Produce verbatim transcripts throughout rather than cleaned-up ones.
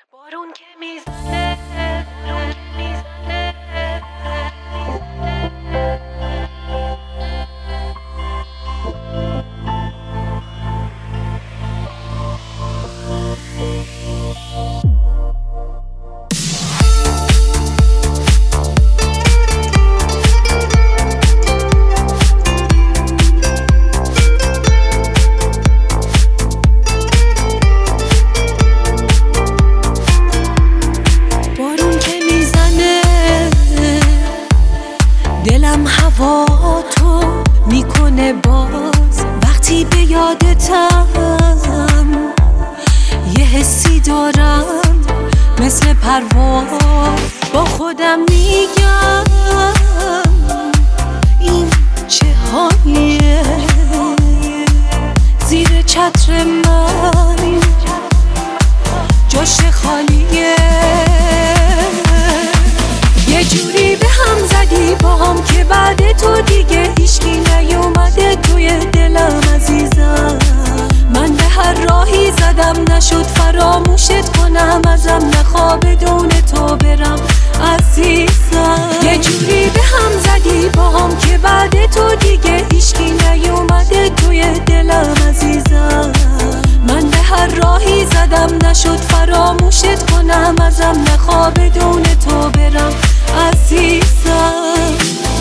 بارون که میزنه بارون که میزنه دلم هوا تو میکنه باز وقتی به یادتم، یه حسی دارم مثل پرواز، با خودم میگم این چه حالیه زیر چتر من جاش خالیه. یه جوری به هم زدی با هم که بعد تو دیگه هیچکی نیومده توی دلم عزیزم. من به هر راهی زدم نشد فراموشت کنم، ازم نخوا بدون تو برم عزیزم. یه جوری به هم زدی با هم که بعد تو دیگه هیچکی نیومده توی دلم عزیزم. من به هر راهی زدم نشد فراموشت کنم، ازم نخوا بدون تو برم عزیزم.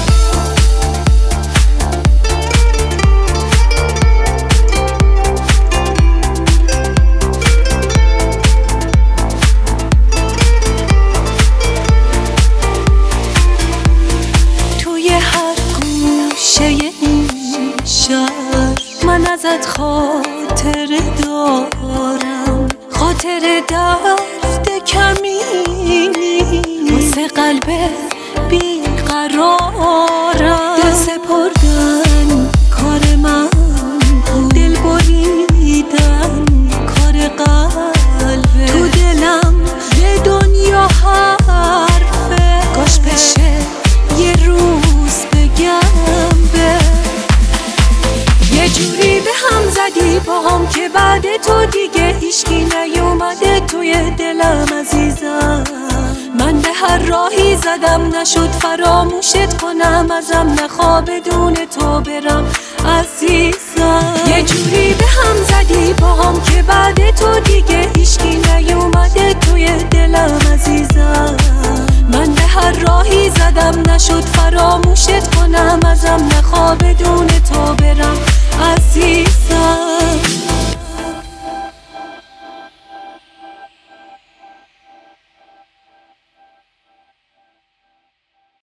توی هر گوشه این شهر من ازت خاطره دارم، خاطره درد کمی واسه قلب بیقرارم. دل سپردن کار من، دل بریدن کار قلبه. تو دلم یه دنیا حرفه، کاش بشه یه روز بگم به. یه جوری به هم زدی با هم که بعد تو دیگه هیچکی نیومده توی دلم عزیزم. من به هر راهی زدم نشد فراموشت کنم، ازم نخوا بدون تو برم عزیزم. یه جوری به هم زدی با هم که بعد تو دیگه هیچکی نیومده توی دلم عزیزم. من به هر راهی زدم نشد فراموشت کنم، ازم نخوا بدون تو برم عزیزم.